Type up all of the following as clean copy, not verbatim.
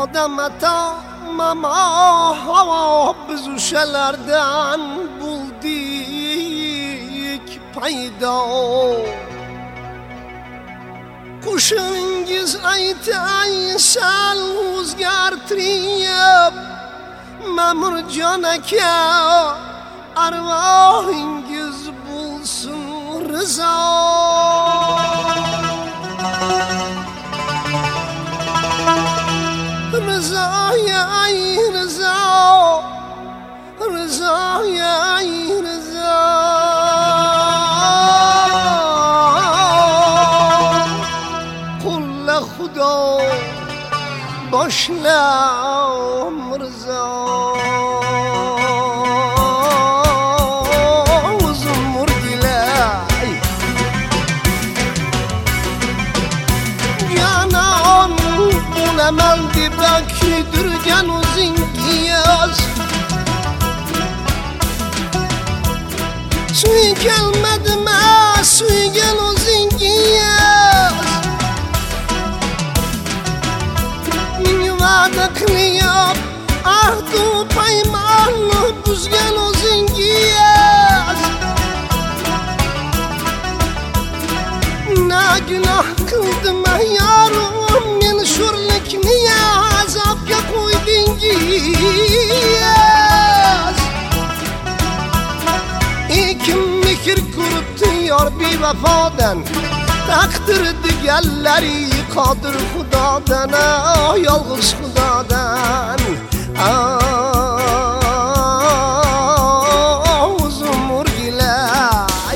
Adamata bizuşelerden bulduk payda. Kuşungiz aytay sal o'zgartirib Ma'murjon aka arvohingiz bo'lsin rizo. Rizo ay rizo, rizo ay rizo. Qulla Xudo boshla mirzo. O'zim murgilay janon bo'laman deb kuydirgan o'zingiz. Suygalmadimi suygan o'zingiz. Ming va'da qilib ahdu paymonni buzgan o'zingiz. Na gunoh qildim yorim men sho'rlikni azobga qo'ydingiz. Kim mehr ko'ribdi yor bevafodan, taqdir deganlari qodir Xudodan, yolg'iz Xudodan. O'zim murgilay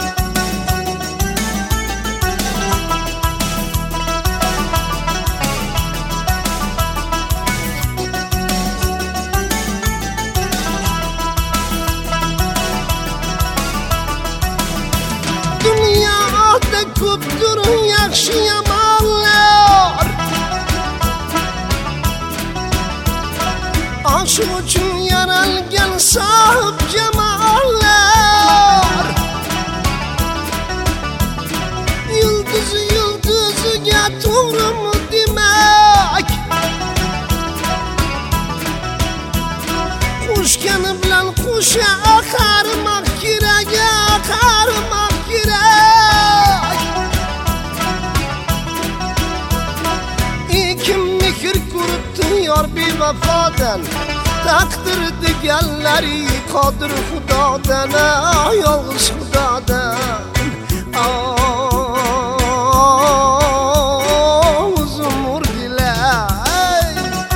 dunyoda ko'pdir yaxshi yomonlar. Shu uchun yaralgan sohib jamollar. Yulduziga to'g'rimi demak, qo'shgani bilan qo'sha qarimoq kerak, qarimoq kerak. Kim mehr ko'ribdi yor bevafodan, taqdir deganlari qodir Xudodan, yolg'iz Xudodan. O'zim murgilay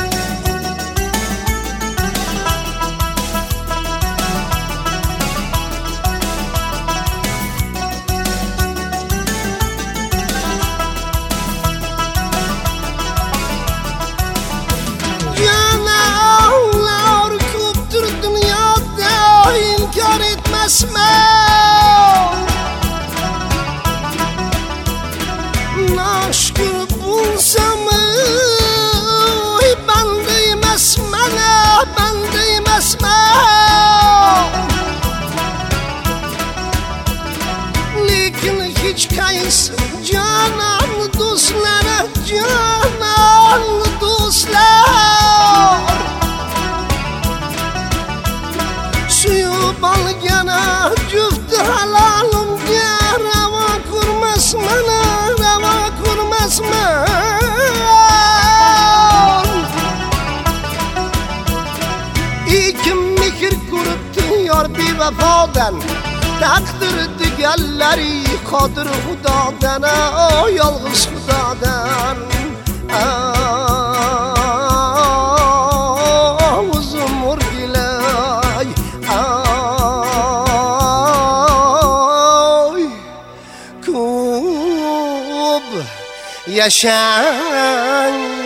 Janolar ko'pdir dunyoda, inkor etmasman. Noshkur bo'lsam banda emasman, banda emasman. Lekin hech qaysi jonon do'stlari, jonon do'stlar suyib olgana juft halolimga ravo ko'rmasman, ravo ko'rmasman. Kim mehr ko'ribdi yor bevafodan, taqdir deganlari qodir Xudodan, yolg'iz Xudodan. O'zim murgilay ko'p yashang